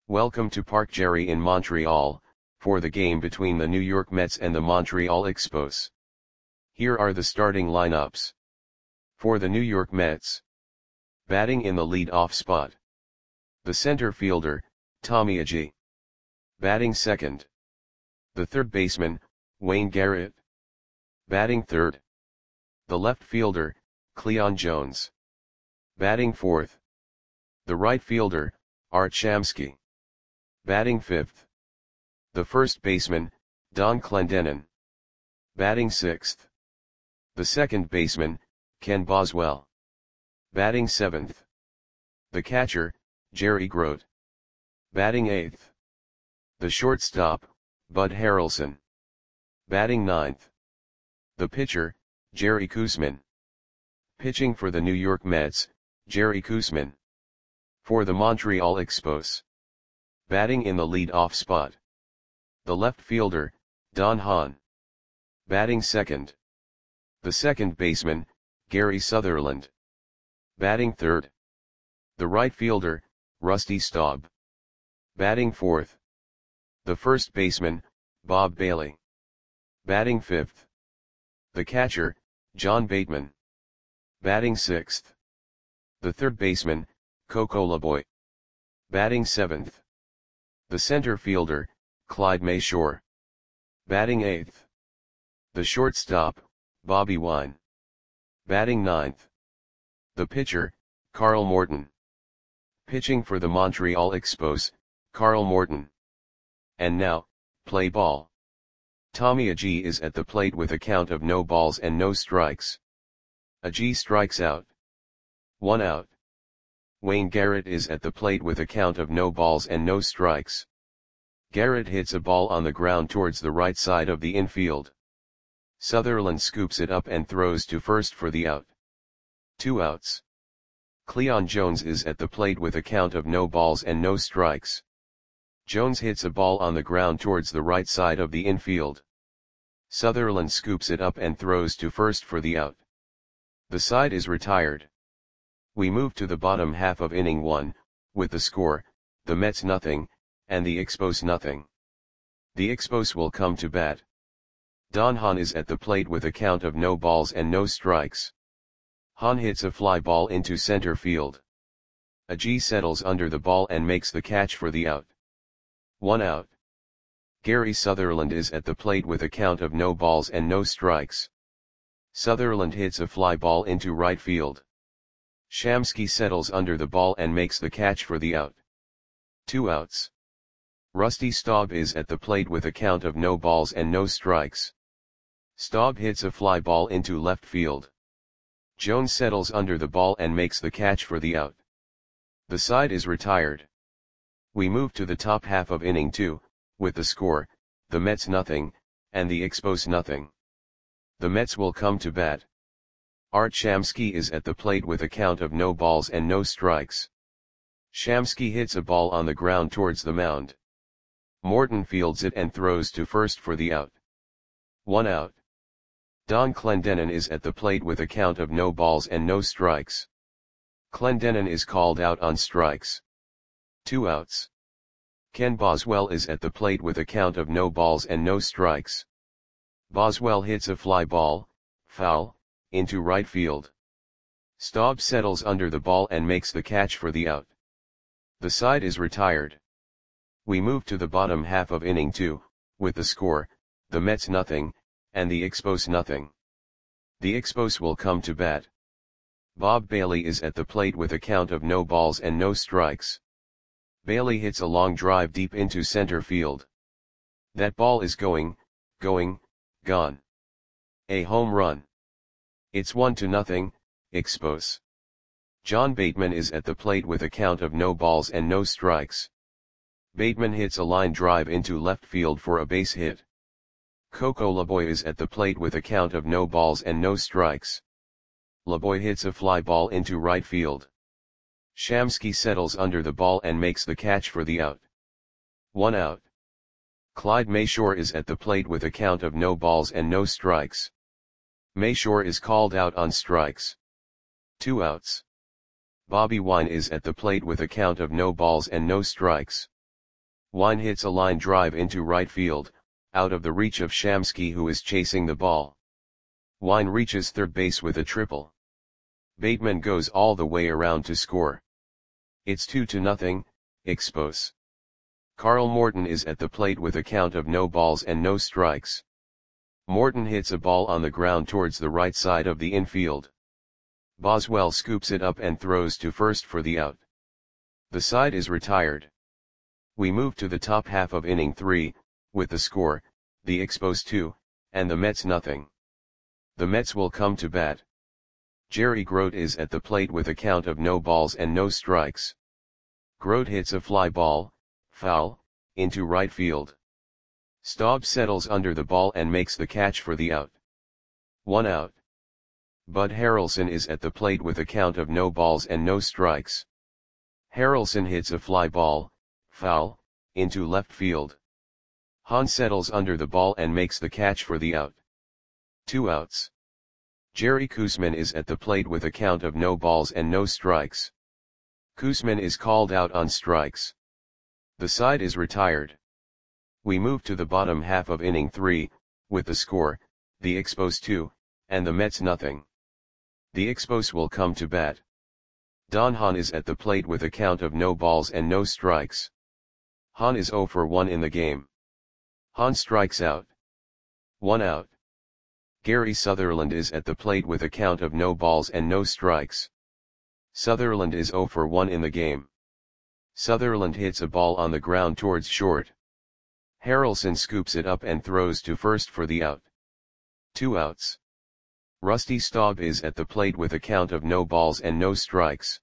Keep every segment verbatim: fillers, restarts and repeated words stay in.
Welcome to Parc Gerry in Montreal, for the game between the New York Mets and the Montreal Expos. Here are the starting lineups. For the New York Mets. Batting in the lead-off spot. The center fielder, Tommy Agee. Batting second. The third baseman, Wayne Garrett. Batting third. The left fielder, Cleon Jones. Batting fourth. The right fielder, Art Shamsky. Batting fifth. The first baseman, Don Clendenon. Batting sixth. The second baseman, Ken Boswell. Batting seventh. The catcher, Jerry Grote. Batting eighth. The shortstop, Bud Harrelson. Batting ninth. The pitcher, Jerry Koosman. Pitching for the New York Mets, Jerry Koosman. For the Montreal Expos. Batting in the lead-off spot. The left fielder, Don Hahn. Batting second. The second baseman, Gary Sutherland. Batting third. The right fielder, Rusty Staub. Batting fourth. The first baseman, Bob Bailey. Batting fifth. The catcher, John Bateman. Batting sixth. The third baseman, Coco LeBoy. Batting seventh. The center fielder, Clyde Mayshore. Batting eighth. The shortstop, Bobby Wine. Batting ninth. The pitcher, Carl Morton. Pitching for the Montreal Expos, Carl Morton. And now, play ball. Tommy Agee is at the plate with a count of no balls and no strikes. Agee strikes out. One out. Wayne Garrett is at the plate with a count of no balls and no strikes. Garrett hits a ball on the ground towards the right side of the infield. Sutherland scoops it up and throws to first for the out. Two outs. Cleon Jones is at the plate with a count of no balls and no strikes. Jones hits a ball on the ground towards the right side of the infield. Sutherland scoops it up and throws to first for the out. The side is retired. We move to the bottom half of inning one, with the score, the Mets nothing, and the Expos nothing. The Expos will come to bat. Don Hahn is at the plate with a count of no balls and no strikes. Hahn hits a fly ball into center field. Agee settles under the ball and makes the catch for the out. One out. Gary Sutherland is at the plate with a count of no balls and no strikes. Sutherland hits a fly ball into right field. Shamsky settles under the ball and makes the catch for the out. Two outs. Rusty Staub is at the plate with a count of no balls and no strikes. Staub hits a fly ball into left field. Jones settles under the ball and makes the catch for the out. The side is retired. We move to the top half of inning two, with the score, the Mets nothing, and the Expos nothing. The Mets will come to bat. Art Shamsky is at the plate with a count of no balls and no strikes. Shamsky hits a ball on the ground towards the mound. Morton fields it and throws to first for the out. One out. Don Clendenon is at the plate with a count of no balls and no strikes. Clendenon is called out on strikes. Two outs. Ken Boswell is at the plate with a count of no balls and no strikes. Boswell hits a fly ball, foul, into right field. Staub settles under the ball and makes the catch for the out. The side is retired. We move to the bottom half of inning two, with the score, the Mets nothing, and the Expos nothing. The Expos will come to bat. Bob Bailey is at the plate with a count of no balls and no strikes. Bailey hits a long drive deep into center field. That ball is going, going, gone. A home run. It's one to nothing, Expos. John Bateman is at the plate with a count of no balls and no strikes. Bateman hits a line drive into left field for a base hit. Coco LeBoy is at the plate with a count of no balls and no strikes. LeBoy hits a fly ball into right field. Shamsky settles under the ball and makes the catch for the out. One out. Clyde Mayshore is at the plate with a count of no balls and no strikes. Mayshore is called out on strikes. Two outs. Bobby Wine is at the plate with a count of no balls and no strikes. Wine hits a line drive into right field, out of the reach of Shamsky, who is chasing the ball. Wine reaches third base with a triple. Bateman goes all the way around to score. It's two to nothing, Expos. Carl Morton is at the plate with a count of no balls and no strikes. Morton hits a ball on the ground towards the right side of the infield. Boswell scoops it up and throws to first for the out. The side is retired. We move to the top half of inning three, with the score, the Expos two, and the Mets nothing. The Mets will come to bat. Jerry Grote is at the plate with a count of no balls and no strikes. Grote hits a fly ball, foul, into right field. Staub settles under the ball and makes the catch for the out. One out. Bud Harrelson is at the plate with a count of no balls and no strikes. Harrelson hits a fly ball, foul, into left field. Hahn settles under the ball and makes the catch for the out. Two outs. Jerry Koosman is at the plate with a count of no balls and no strikes. Koosman is called out on strikes. The side is retired. We move to the bottom half of inning three, with the score, the Expos two, and the Mets nothing. The Expos will come to bat. Don Hahn is at the plate with a count of no balls and no strikes. Hahn is zero for one in the game. Hahn strikes out. One out. Gary Sutherland is at the plate with a count of no balls and no strikes. Sutherland is zero for one in the game. Sutherland hits a ball on the ground towards short. Harrelson scoops it up and throws to first for the out. Two outs. Rusty Staub is at the plate with a count of no balls and no strikes.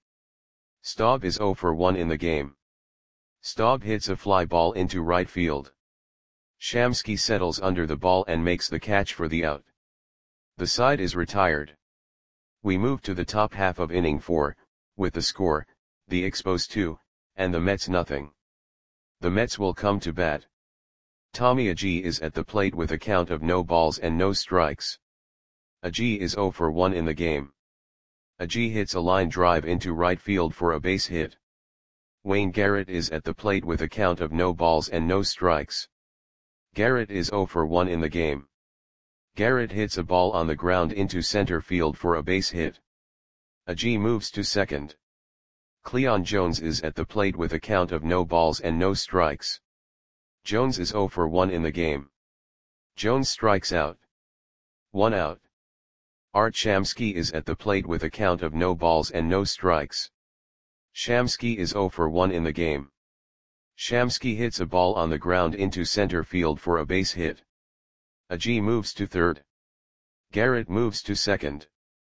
Staub is zero for one in the game. Staub hits a fly ball into right field. Shamsky settles under the ball and makes the catch for the out. The side is retired. We move to the top half of inning four, with the score, the Expos two, and the Mets nothing. The Mets will come to bat. Tommy Agee is at the plate with a count of no balls and no strikes. Agee is zero for one in the game. Agee hits a line drive into right field for a base hit. Wayne Garrett is at the plate with a count of no balls and no strikes. Garrett is zero for one in the game. Garrett hits a ball on the ground into center field for a base hit. Agee moves to second. Cleon Jones is at the plate with a count of no balls and no strikes. Jones is zero for one in the game. Jones strikes out. One out. Art Shamsky is at the plate with a count of no balls and no strikes. Shamsky is zero for one in the game. Shamsky hits a ball on the ground into center field for a base hit. Agee moves to third. Garrett moves to second.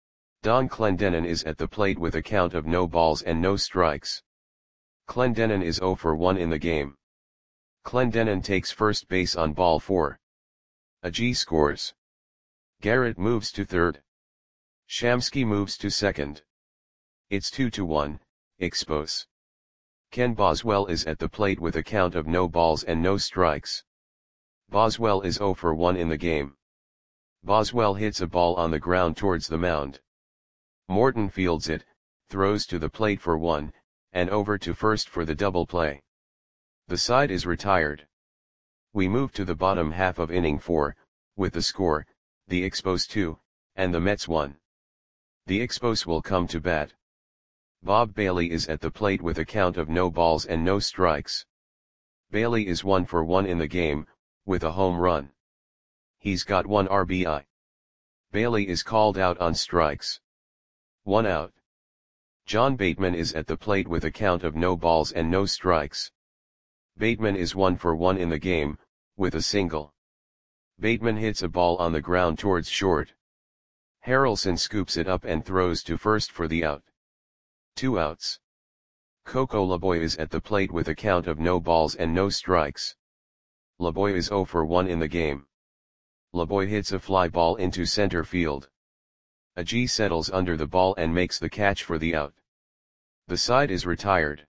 Don Clendenon is at the plate with a count of no balls and no strikes. Clendenon is zero for one in the game. Clendenon takes first base on ball four. Agee scores. Garrett moves to third. Shamsky moves to second. It's two to one, Expos. Ken Boswell is at the plate with a count of no balls and no strikes. Boswell is zero for one in the game. Boswell hits a ball on the ground towards the mound. Morton fields it, throws to the plate for one, and over to first for the double play. The side is retired. We move to the bottom half of inning four, with the score, the Expos two, and the Mets one. The Expos will come to bat. Bob Bailey is at the plate with a count of no balls and no strikes. Bailey is one for one in the game, with a home run. He's got one R B I. Bailey is called out on strikes. One out. John Bateman is at the plate with a count of no balls and no strikes. Bateman is one for one in the game, with a single. Bateman hits a ball on the ground towards short. Harrelson scoops it up and throws to first for the out. Two outs. Coco Laboy is at the plate with a count of no balls and no strikes. Laboy is zero for one in the game. Laboy hits a fly ball into center field. Agee settles under the ball and makes the catch for the out. The side is retired.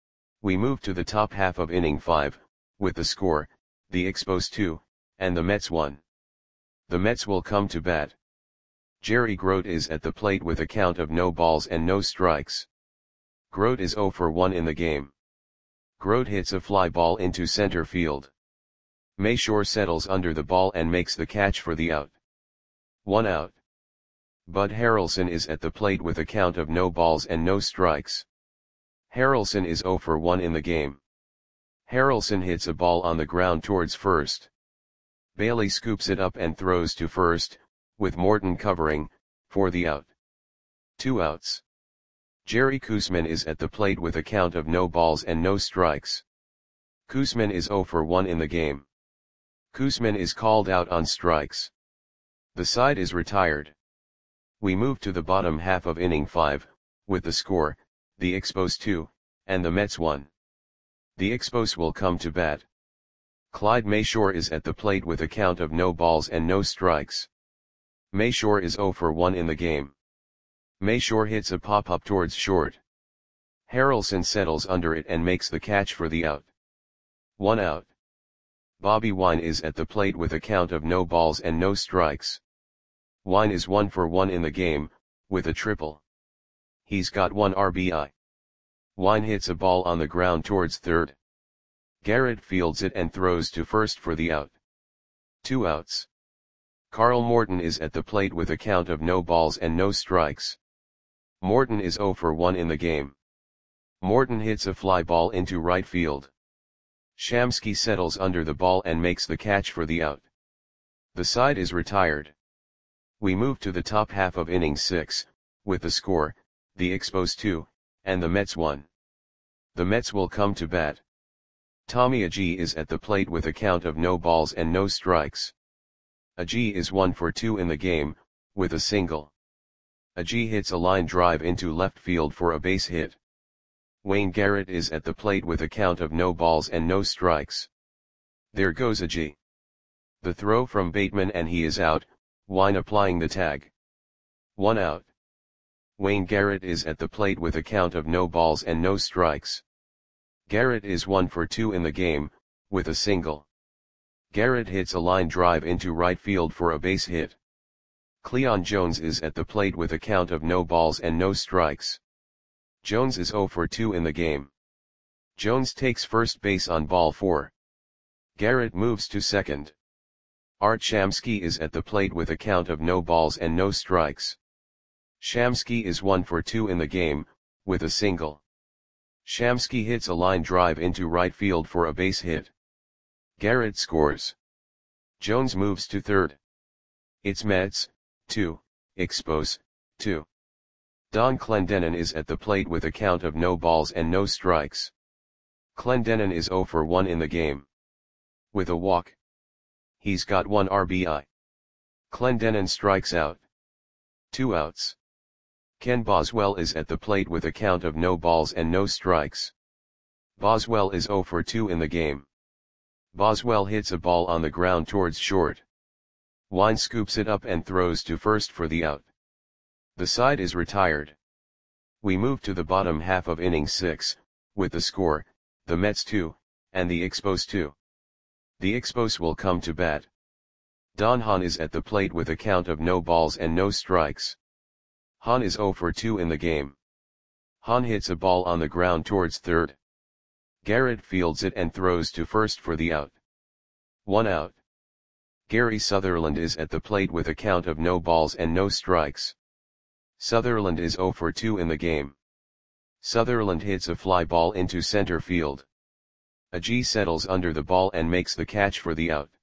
We move to the top half of inning five, with the score, the Expos two, and the Mets one. The Mets will come to bat. Jerry Grote is at the plate with a count of no balls and no strikes. Grote is zero for one in the game. Grote hits a fly ball into center field. Mayshore settles under the ball and makes the catch for the out. One out. Bud Harrelson is at the plate with a count of no balls and no strikes. Harrelson is zero for one in the game. Harrelson hits a ball on the ground towards first. Bailey scoops it up and throws to first, with Morton covering, for the out. Two outs. Jerry Koosman is at the plate with a count of no balls and no strikes. Koosman is zero for one in the game. Koosman is called out on strikes. The side is retired. We move to the bottom half of inning five, with the score, the Expos two, and the Mets one. The Expos will come to bat. Clyde Mayshore is at the plate with a count of no balls and no strikes. Mayshore is zero for one in the game. Mayshore hits a pop-up towards short. Harrelson settles under it and makes the catch for the out. One out. Bobby Wine is at the plate with a count of no balls and no strikes. Wine is one for one in the game, with a triple. He's got one R B I. Wine hits a ball on the ground towards third. Garrett fields it and throws to first for the out. Two outs. Carl Morton is at the plate with a count of no balls and no strikes. Morton is zero for one in the game. Morton hits a fly ball into right field. Shamsky settles under the ball and makes the catch for the out. The side is retired. We move to the top half of inning six, with the score, the Expos two, and the Mets one. The Mets will come to bat. Tommy Agee is at the plate with a count of no balls and no strikes. Agee is one for two in the game, with a single. Agee hits a line drive into left field for a base hit. Wayne Garrett is at the plate with a count of no balls and no strikes. There goes Agee. The throw from Bateman and he is out, Wine applying the tag. One out. Wayne Garrett is at the plate with a count of no balls and no strikes. Garrett is one for two in the game, with a single. Garrett hits a line drive into right field for a base hit. Cleon Jones is at the plate with a count of no balls and no strikes. Jones is zero for two in the game. Jones takes first base on ball four. Garrett moves to second. Art Shamsky is at the plate with a count of no balls and no strikes. Shamsky is one for two in the game, with a single. Shamsky hits a line drive into right field for a base hit. Garrett scores. Jones moves to third. It's Mets, two, Expos, two. Don Clendenon is at the plate with a count of no balls and no strikes. Clendenon is zero for one in the game. With a walk. He's got one R B I. Clendenon strikes out. Two outs. Ken Boswell is at the plate with a count of no balls and no strikes. Boswell is zero for two in the game. Boswell hits a ball on the ground towards short. Wine scoops it up and throws to first for the out. The side is retired. We move to the bottom half of inning six, with the score, the Mets two, and the Expos two. The Expos will come to bat. Don Hahn is at the plate with a count of no balls and no strikes. Hahn is zero for two in the game. Hahn hits a ball on the ground towards third. Garrett fields it and throws to first for the out. One out. Gary Sutherland is at the plate with a count of no balls and no strikes. Sutherland is zero for two in the game. Sutherland hits a fly ball into center field. Agee settles under the ball and makes the catch for the out.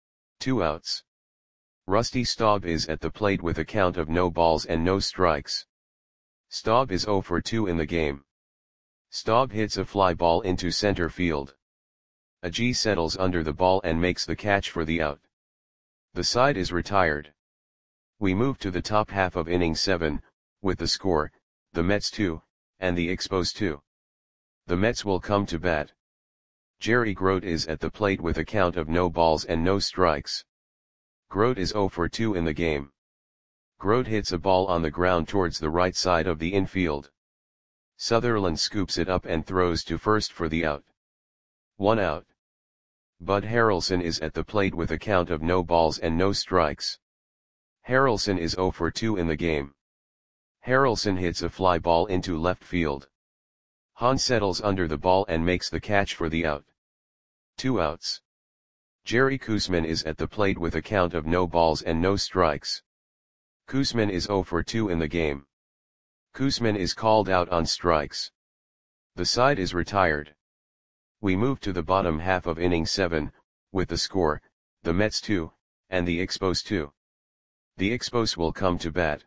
Two outs. Rusty Staub is at the plate with a count of no balls and no strikes. Staub is zero for two in the game. Staub hits a fly ball into center field. Agee settles under the ball and makes the catch for the out. The side is retired. We move to the top half of inning seven, with the score, the Mets two, and the Expos two. The Mets will come to bat. Jerry Grote is at the plate with a count of no balls and no strikes. Grote is zero for two in the game. Grote hits a ball on the ground towards the right side of the infield. Sutherland scoops it up and throws to first for the out. One out. Bud Harrelson is at the plate with a count of no balls and no strikes. Harrelson is zero for two in the game. Harrelson hits a fly ball into left field. Hahn settles under the ball and makes the catch for the out. Two outs. Jerry Koosman is at the plate with a count of no balls and no strikes. Koosman is oh for two in the game. Koosman is called out on strikes. The side is retired. We move to the bottom half of inning seven, with the score, the Mets two, and the Expos two. The Expos will come to bat.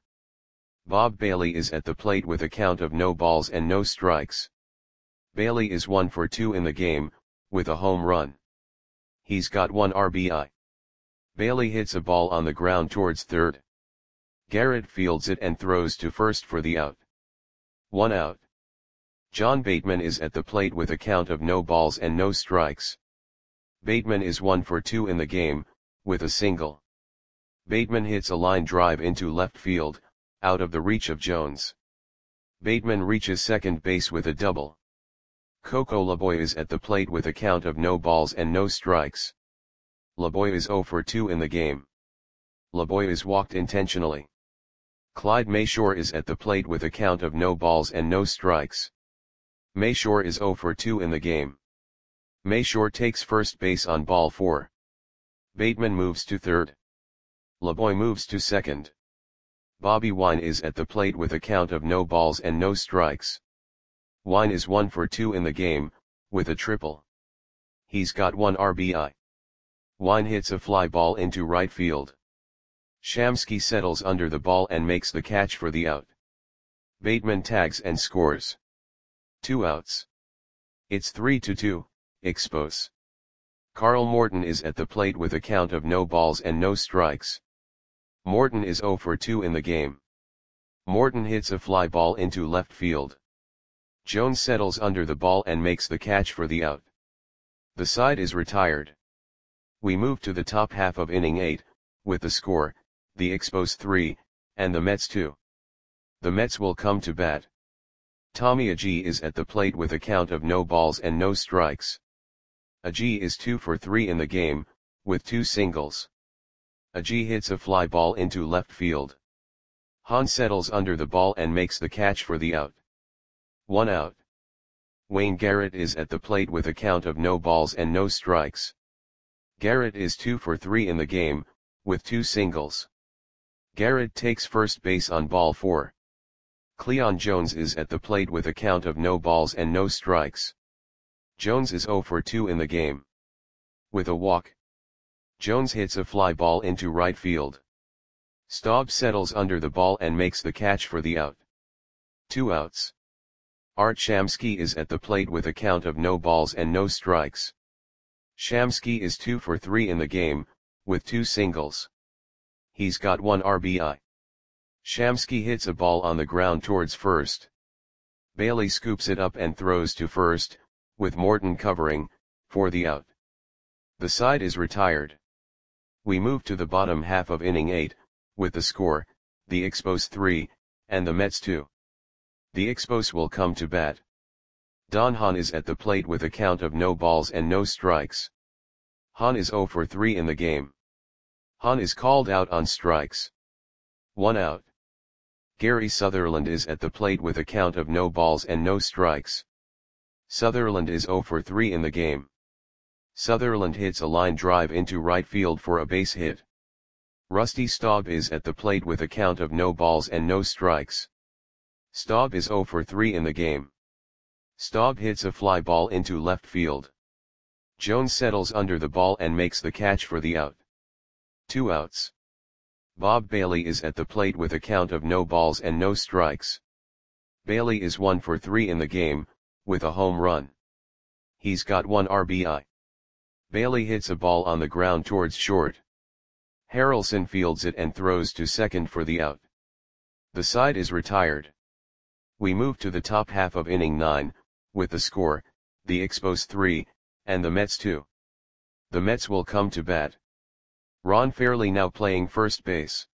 Bob Bailey is at the plate with a count of no balls and no strikes. Bailey is one for two in the game, with a home run. He's got one R B I. Bailey hits a ball on the ground towards third. Garrett fields it and throws to first for the out. One out. John Bateman is at the plate with a count of no balls and no strikes. Bateman is one for two in the game, with a single. Bateman hits a line drive into left field, out of the reach of Jones. Bateman reaches second base with a double. Coco Laboy is at the plate with a count of no balls and no strikes. Laboy is oh for two in the game. Laboy is walked intentionally. Clyde Mayshore is at the plate with a count of no balls and no strikes. Mayshore is oh for two in the game. Mayshore takes first base on ball four. Bateman moves to third. Laboy moves to second. Bobby Wine is at the plate with a count of no balls and no strikes. Wine is one for two in the game, with a triple. He's got one R B I. Wine hits a fly ball into right field. Shamsky settles under the ball and makes the catch for the out. Bateman tags and scores. Two outs. It's three to two, Expos. Carl Morton is at the plate with a count of no balls and no strikes. Morton is oh for two in the game. Morton hits a fly ball into left field. Jones settles under the ball and makes the catch for the out. The side is retired. We move to the top half of inning eight, with the score, the Expos three, and the Mets two. The Mets will come to bat. Tommy Agee is at the plate with a count of no balls and no strikes. Agee is two for three in the game, with two singles. Agee hits a fly ball into left field. Hahn settles under the ball and makes the catch for the out. One out. Wayne Garrett is at the plate with a count of no balls and no strikes. Garrett is two for three in the game, with two singles. Garrett takes first base on ball four. Cleon Jones is at the plate with a count of no balls and no strikes. Jones is oh for two in the game. With a walk. Jones hits a fly ball into right field. Staub settles under the ball and makes the catch for the out. Two outs. Art Shamsky is at the plate with a count of no balls and no strikes. Shamsky is two for three in the game, with two singles. He's got one R B I. Shamsky hits a ball on the ground towards first. Bailey scoops it up and throws to first, with Morton covering, for the out. The side is retired. We move to the bottom half of inning eight, with the score, the Expos three, and the Mets two. The Expos will come to bat. Don Hahn is at the plate with a count of no balls and no strikes. Hahn is oh for three in the game. Hahn is called out on strikes. One out. Gary Sutherland is at the plate with a count of no balls and no strikes. Sutherland is oh for three in the game. Sutherland hits a line drive into right field for a base hit. Rusty Staub is at the plate with a count of no balls and no strikes. Staub is oh for three in the game. Staub hits a fly ball into left field. Jones settles under the ball and makes the catch for the out. Two outs. Bob Bailey is at the plate with a count of no balls and no strikes. Bailey is one for three in the game, with a home run. He's got one R B I. Bailey hits a ball on the ground towards short. Harrelson fields it and throws to second for the out. The side is retired. We move to the top half of inning nine, with the score, the Expos three, and the Mets two. The Mets will come to bat. Ron Fairley now playing first base.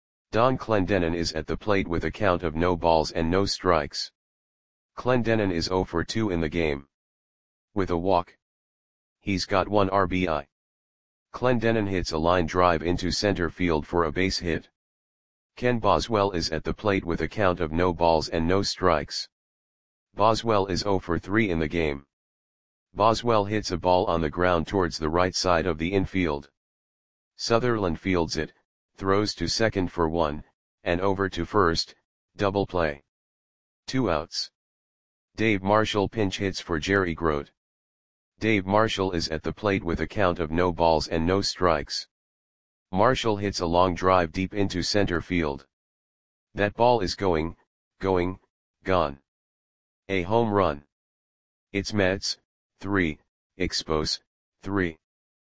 Don Clendenon is at the plate with a count of no balls and no strikes. Clendenon is oh for two in the game. With a walk. He's got one R B I. Clendenon hits a line drive into center field for a base hit. Ken Boswell is at the plate with a count of no balls and no strikes. Boswell is zero for three in the game. Boswell hits a ball on the ground towards the right side of the infield. Sutherland fields it, throws to second for one, and over to first, double play. Two outs. Dave Marshall pinch hits for Jerry Grote. Dave Marshall is at the plate with a count of no balls and no strikes. Marshall hits a long drive deep into center field. That ball is going, going, gone. A home run. It's Mets, three, Expos, three.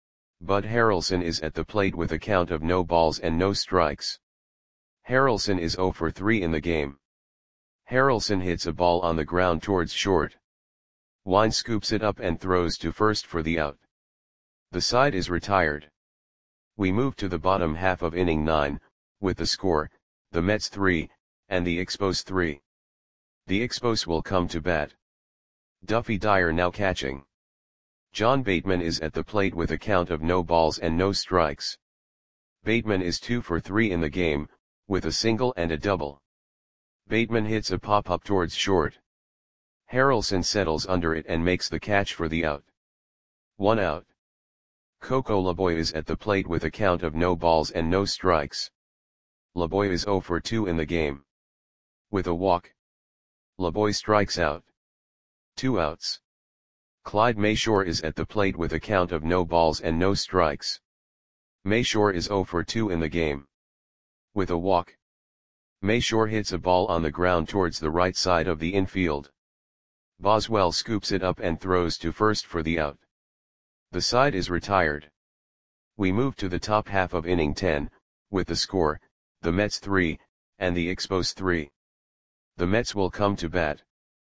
Bud Harrelson is at the plate with a count of no balls and no strikes. Harrelson is zero for three in the game. Harrelson hits a ball on the ground towards short. Wine scoops it up and throws to first for the out. The side is retired. We move to the bottom half of inning nine, with the score, the Mets three, and the Expos three. The Expos will come to bat. Duffy Dyer now catching. John Bateman is at the plate with a count of no balls and no strikes. Bateman is two for three in the game, with a single and a double. Bateman hits a pop-up towards short. Harrelson settles under it and makes the catch for the out. One out. Coco Laboy is at the plate with a count of no balls and no strikes. Laboy is zero for two in the game. With a walk, Laboy strikes out. Two outs. Clyde Mayshore is at the plate with a count of no balls and no strikes. Mayshore is zero for two in the game. With a walk, Mayshore hits a ball on the ground towards the right side of the infield. Boswell scoops it up and throws to first for the out. The side is retired. We move to the top half of inning ten, with the score, the Mets three, and the Expos three. The Mets will come to bat.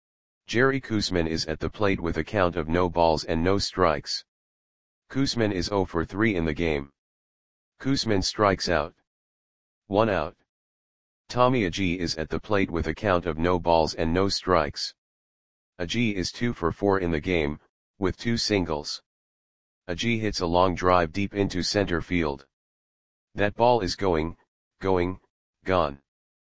Jerry Koosman is at the plate with a count of no balls and no strikes. Koosman is zero for three in the game. Koosman strikes out. One out. Tommy Agee is at the plate with a count of no balls and no strikes. Agee is two for four in the game, with two singles. Agee hits a long drive deep into center field. That ball is going, going, gone.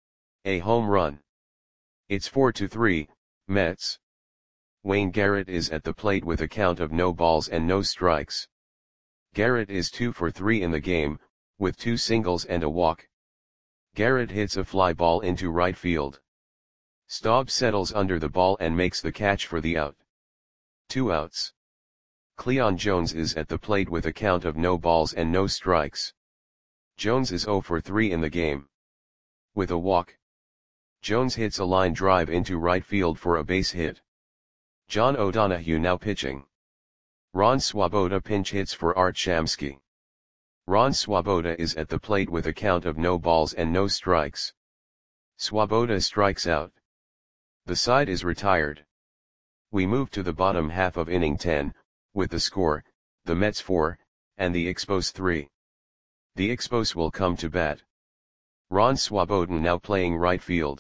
A home run. It's four to three, Mets. Wayne Garrett is at the plate with a count of no balls and no strikes. Garrett is two for three in the game, with two singles and a walk. Garrett hits a fly ball into right field. Staub settles under the ball and makes the catch for the out. Two outs. Cleon Jones is at the plate with a count of no balls and no strikes. Jones is zero for three in the game. With a walk, Jones hits a line drive into right field for a base hit. John O'Donohue now pitching. Ron Swoboda pinch hits for Art Shamsky. Ron Swoboda is at the plate with a count of no balls and no strikes. Swoboda strikes out. The side is retired. We move to the bottom half of inning ten, with the score, the Mets four, and the Expos three. The Expos will come to bat. Ron Swoboda now playing right field.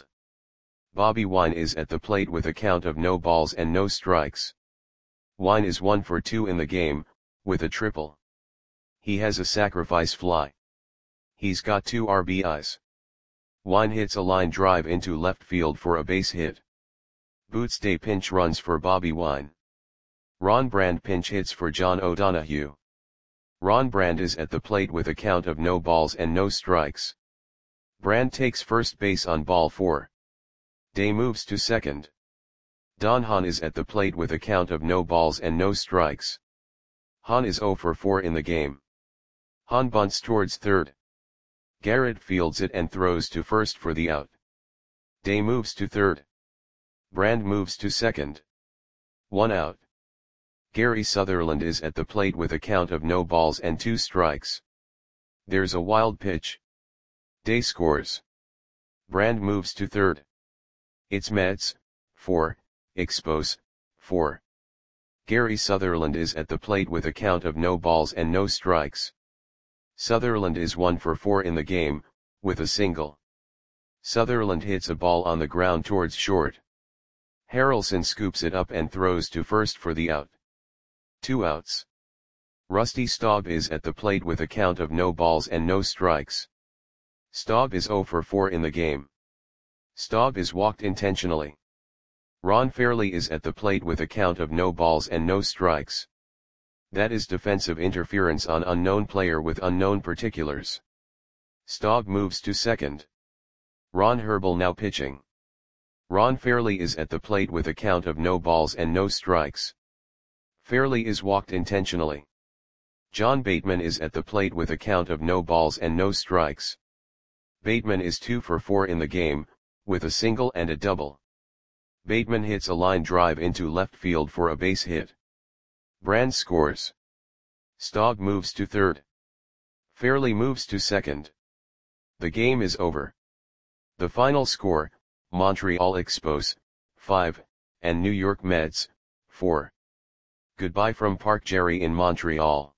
Bobby Wine is at the plate with a count of no balls and no strikes. Wine is one for two in the game, with a triple. He has a sacrifice fly. He's got two R B Is. Wine hits a line drive into left field for a base hit. Boots Day pinch runs for Bobby Wine. Ron Brand pinch hits for John O'Donohue. Ron Brand is at the plate with a count of no balls and no strikes. Brand takes first base on ball four. Day moves to second. Don Hahn is at the plate with a count of no balls and no strikes. Hahn is zero for four in the game. Hahn bunts towards third. Garrett fields it and throws to first for the out. Day moves to third. Brand moves to second. One out. Gary Sutherland is at the plate with a count of no balls and two strikes. There's a wild pitch. Day scores. Brand moves to third. It's Mets, four, Expos, four. Gary Sutherland is at the plate with a count of no balls and no strikes. Sutherland is one for four in the game, with a single. Sutherland hits a ball on the ground towards short. Harrelson scoops it up and throws to first for the out. Two outs. Rusty Staub is at the plate with a count of no balls and no strikes. Staub is zero for four in the game. Staub is walked intentionally. Ron Fairly is at the plate with a count of no balls and no strikes. That is defensive interference on unknown player with unknown particulars. Staub moves to second. Ron Herbel now pitching. Ron Fairly is at the plate with a count of no balls and no strikes. Fairly is walked intentionally. John Bateman is at the plate with a count of no balls and no strikes. Bateman is two for four in the game, with a single and a double. Bateman hits a line drive into left field for a base hit. Brand scores. Staub moves to third. Fairly moves to second. The game is over. The final score, Montreal Expos, five, and New York Mets, four. Goodbye from Park Jerry in Montreal.